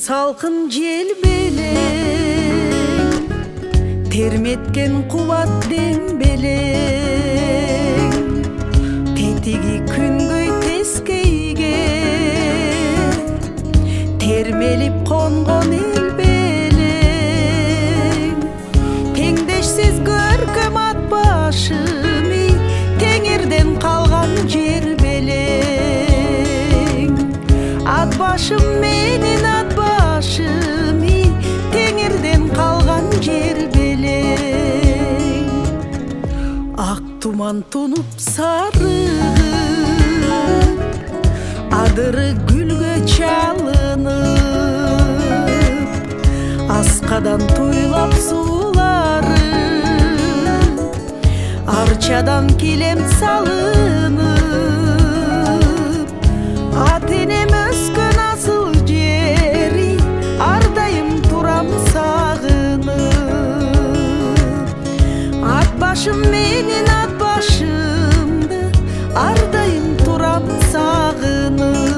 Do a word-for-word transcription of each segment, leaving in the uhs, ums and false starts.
салқын жел белең, терметкен қуат дембелең, тетігі күнгөй тескейге, термеліп қонған ел белең, теңдешсіз көркем ат башымы, теңерден қалған жер белең, ат башым менен ат башымы, теңерден қалған жер белең. Ақ туман тұнып сарығып, адыры гүлге чалынып, асқадан туйлап сулары, арчадан килем салынып, атенем өскөн асыл жери, ардайым турам сагынып. Ат башым менен ат башымды, ардайым турам сагынып.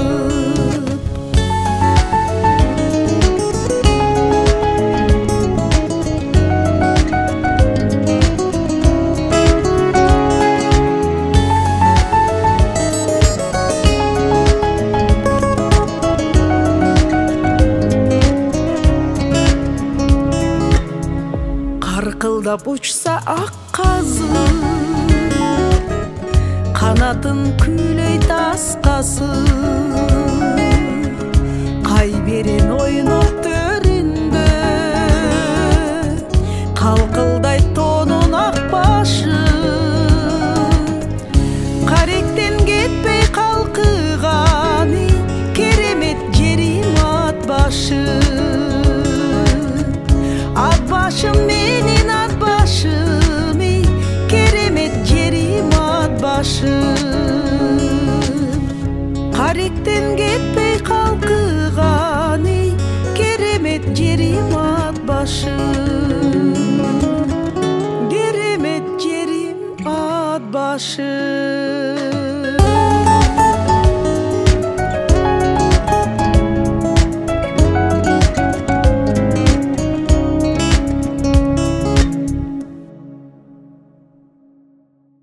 Қарқылдап ұшса ақ қазы, қанатын күлей тасқасы, қай берен ойнап төрінде, қалқылдай тонын ақ башы, қаректен кетпей қалқығаны, керемет жерім ат башы. Ат башым менен ат башымы, керемет жерім ат башым. Қаректен кетпей қалқығаны, керемет жерім ат башым. Керемет жерім ат башым.